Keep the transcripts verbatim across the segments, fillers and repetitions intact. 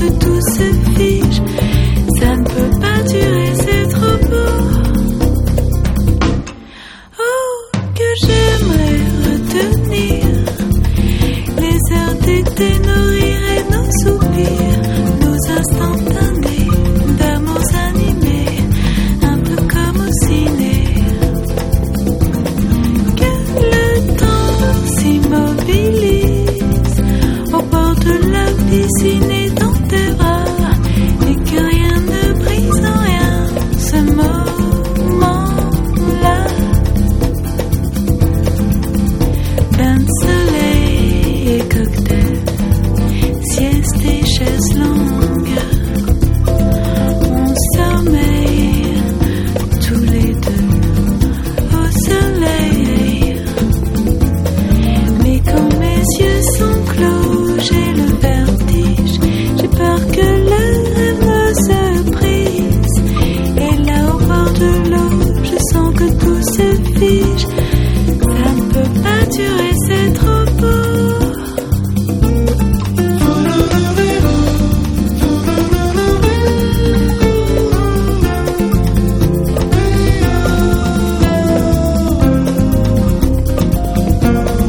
que tout se fige. Ça ne peut pas durer, c'est trop beau. Oh, que j'aimerais retenir les heures d'été, nos rires et nos soupirs, nos instantanés d'amours animés, un peu comme au ciné. Que le temps s'immobilise au bord de la piscine et dans tes bras, et que rien ne brise en rien ce moment-là. Bain de soleil et cocktail, sieste et chaise longue, on sommeille tous les deux au soleil. Mais quand mes yeux sont clos, j'ai le vertige, j'ai peur que le rêve me surprise. Et là au bord de l'eau, je sens que tout se fige. Ça ne peut pas durer, c'est trop beau.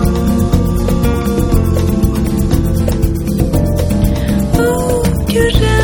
Oh, que j'aime